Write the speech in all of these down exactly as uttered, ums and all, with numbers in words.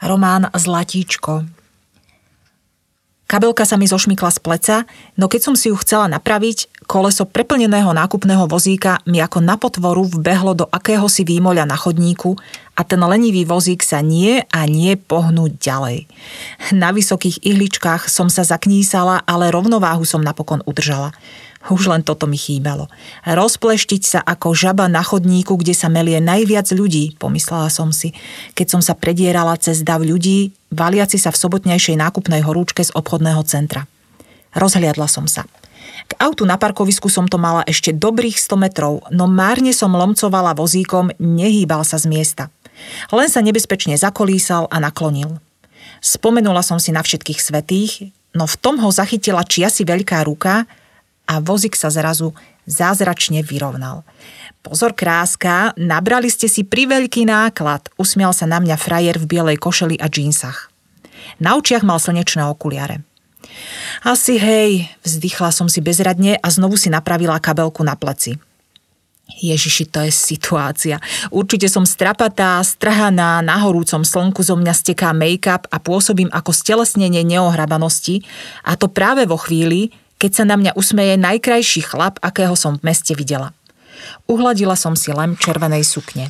Román Zlatíčko. Kabelka sa mi zošmykla z pleca, no keď som si ju chcela napraviť, koleso preplneného nákupného vozíka mi ako na potvoru vbehlo do akéhosi výmoľa na chodníku a ten lenivý vozík sa nie a nie pohnúť ďalej. Na vysokých ihličkách som sa zaknísala, ale rovnováhu som napokon udržala. Už len toto mi chýbalo. Rozpleštiť sa ako žaba na chodníku, kde sa melie najviac ľudí, pomyslela som si, keď som sa predierala cez dav ľudí, valiaci sa v sobotnejšej nákupnej horúčke z obchodného centra. Rozhliadla som sa. K autu na parkovisku som to mala ešte dobrých sto metrov, no márne som lomcovala vozíkom, nehýbal sa z miesta. Len sa nebezpečne zakolísal a naklonil. Spomenula som si na všetkých svätých, no v tom ho zachytila čiasi veľká ruka a vozík sa zrazu zázračne vyrovnal. Pozor, kráska, nabrali ste si priveľký náklad, usmial sa na mňa frajer v bielej košeli a džínsach. Na očiach mal slnečné okuliare. Asi hej, vzdychla som si bezradne a znovu si napravila kabelku na pleci. Ježiši, to je situácia. Určite som strapatá, strhaná, na horúcom slnku zo mňa steká make-up a pôsobím ako stelesnenie neohrabanosti, a to práve vo chvíli, keď sa na mňa usmeje najkrajší chlap, akého som v meste videla. Uhladila som si lem červenej sukne.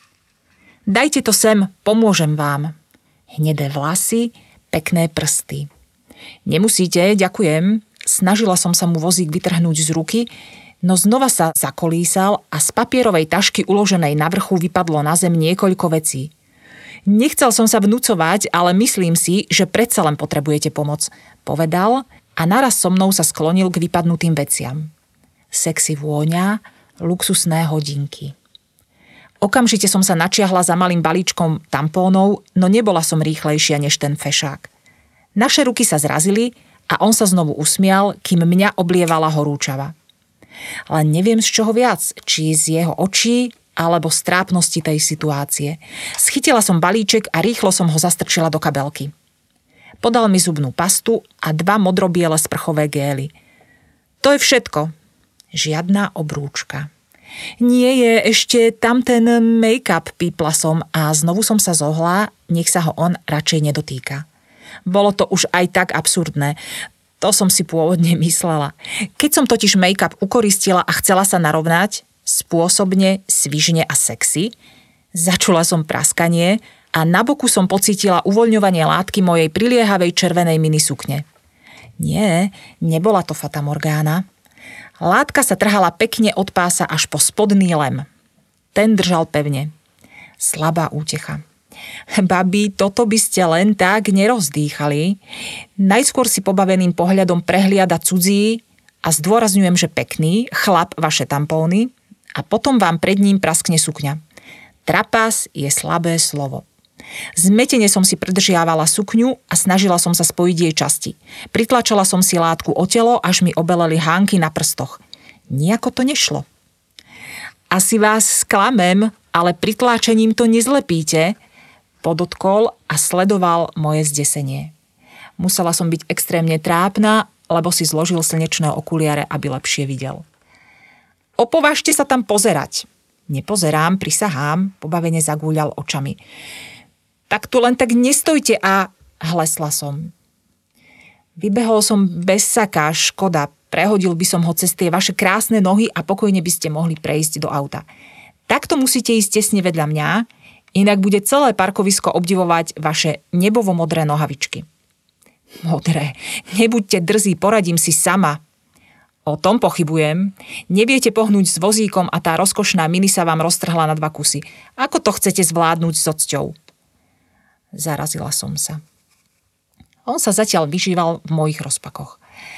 Dajte to sem, pomôžem vám. Hnedé vlasy, pekné prsty. Nemusíte, ďakujem. Snažila som sa mu vozík vytrhnúť z ruky, no znova sa zakolísal a z papierovej tašky uloženej na vrchu vypadlo na zem niekoľko vecí. Nechcel som sa vnúcovať, ale myslím si, že predsa len potrebujete pomoc, povedal a naraz so mnou sa sklonil k vypadnutým veciam. Sexy vôňa, luxusné hodinky. Okamžite som sa načiahla za malým balíčkom tampónov, no nebola som rýchlejšia než ten fešák. Naše ruky sa zrazili a on sa znovu usmial, kým mňa oblievala horúčava. Ale neviem z čoho viac, či z jeho očí, alebo z trápnosti tej situácie. Schytila som balíček a rýchlo som ho zastrčila do kabelky. Podal mi zubnú pastu a dva modrobiele sprchové gély. To je všetko. Žiadna obrúčka. Nie je ešte tam ten make-up, pípla som a znovu som sa zohla, nech sa ho on radšej nedotýka. Bolo to už aj tak absurdné. To som si pôvodne myslela. Keď som totiž make-up ukoristila a chcela sa narovnať, spôsobne, svižne a sexy, začula som praskanie a na boku som pocítila uvoľňovanie látky mojej priliehavej červenej minisukne. Nie, nebola to Fata Morgana. Látka sa trhala pekne od pása až po spodný lem. Ten držal pevne. Slabá útecha. Babi, toto by ste len tak nerozdýchali. Najskôr si pobaveným pohľadom prehliada cudzí a zdôrazňujem, že pekný, chlap vaše tampóny a potom vám pred ním praskne sukňa. Trapas je slabé slovo. Zmetene som si pridržiavala sukňu a snažila som sa spojiť jej časti. Pritlačala som si látku o telo, až mi obeleli hánky na prstoch. Nijako to nešlo. Asi vás sklamem, ale pritláčením to nezlepíte, podotkol a sledoval moje zdesenie. Musela som byť extrémne trápna, lebo si zložil slnečné okuliare, aby lepšie videl. Opovážte sa tam pozerať. Nepozerám, prisahám, pobavene zagúľal očami. Tak tu len tak nestojte a hlesla som. Vybehol som bez saka, škoda, prehodil by som ho cez tie vaše krásne nohy a pokojne by ste mohli prejsť do auta. Takto musíte ísť tesne vedľa mňa, inak bude celé parkovisko obdivovať vaše nebovo-modré nohavičky. Modré, nebuďte drzí, poradím si sama. O tom pochybujem. Neviete pohnúť s vozíkom a tá rozkošná mini sa vám roztrhla na dva kusy. Ako to chcete zvládnuť s ocťou? Zarazila som sa. On sa zatiaľ vyžíval v mojich rozpakoch.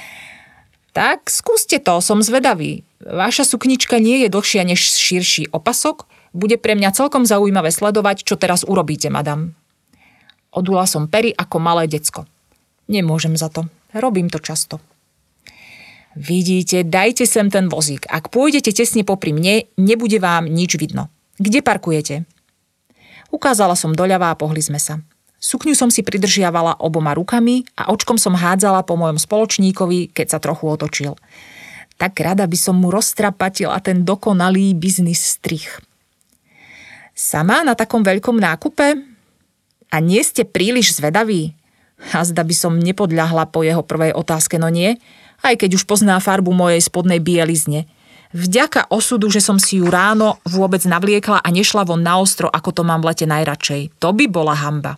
Tak skúste to, som zvedavý. Vaša suknička nie je dlhšia než širší opasok. Bude pre mňa celkom zaujímavé sledovať, čo teraz urobíte, madam. Odula som pery ako malé decko. Nemôžem za to. Robím to často. Vidíte, dajte sem ten vozík. Ak pôjdete tesne popri mne, nebude vám nič vidno. Kde parkujete? Ukázala som doľava a pohli sme sa. Sukňu som si pridržiavala oboma rukami a očkom som hádzala po mojom spoločníkovi, keď sa trochu otočil. Tak rada by som mu roztrapatila ten dokonalý biznis strih. Sama na takom veľkom nákupe? A nie ste príliš zvedaví? A zda by som nepodľahla po jeho prvej otázke, no nie? Aj keď už pozná farbu mojej spodnej bielizne. Vďaka osudu, že som si ju ráno vôbec navliekla a nešla von na ostro, ako to mám v lete najradšej. To by bola hanba.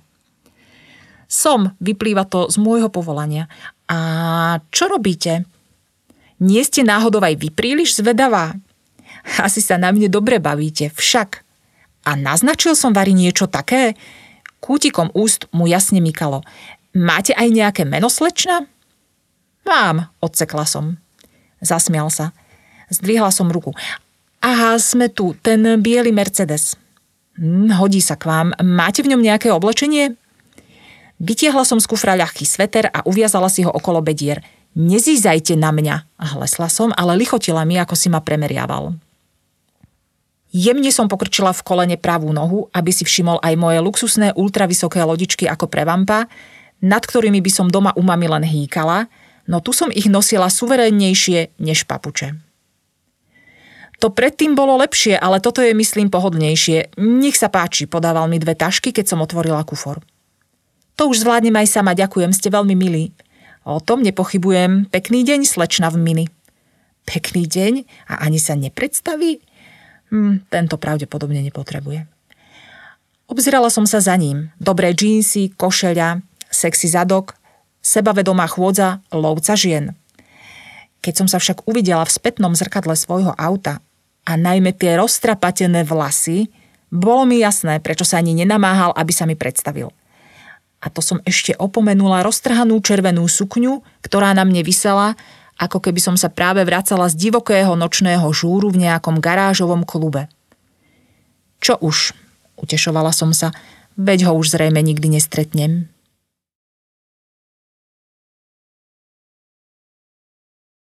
Som, vyplýva to z môjho povolania. A čo robíte? Nie ste náhodou aj vy príliš zvedavá? Asi sa na mne dobre bavíte, však. A naznačil som Vari niečo také? Kútikom úst mu jasne mykalo. Máte aj nejaké meno, slečna? Mám, odsekla som. Zasmial sa. Zdvihla som ruku. Aha, sme tu, ten biely Mercedes. Hm, hodí sa k vám. Máte v ňom nejaké oblečenie? Vytiahla som z kufra ľahký sveter a uviazala si ho okolo bedier. Nezízajte na mňa, hlesla som, ale lichotila mi, ako si ma premeriaval. Jemne som pokrčila v kolene pravú nohu, aby si všimol aj moje luxusné ultravysoké lodičky ako pre vampa, nad ktorými by som doma u mami len hýkala, no tu som ich nosila suverénnejšie než papuče. To predtým bolo lepšie, ale toto je, myslím, pohodlnejšie. Nech sa páči, podával mi dve tašky, keď som otvorila kufor. To už zvládnem aj sama, ďakujem, ste veľmi milí. O tom nepochybujem. Pekný deň, slečna v mini. Pekný deň? A ani sa nepredstaví? Hm, tento pravdepodobne nepotrebuje. Obzerala som sa za ním. Dobré džínsy, košeľa, sexy zadok, sebavedomá chôdza, lovca žien. Keď som sa však uvidela v spätnom zrkadle svojho auta a najmä tie roztrapatené vlasy, bolo mi jasné, prečo sa ani nenamáhal, aby sa mi predstavil. A to som ešte opomenula roztrhanú červenú sukňu, ktorá na mne visela, ako keby som sa práve vracala z divokého nočného žúru v nejakom garážovom klube. Čo už, utešovala som sa, veď ho už zrejme nikdy nestretnem.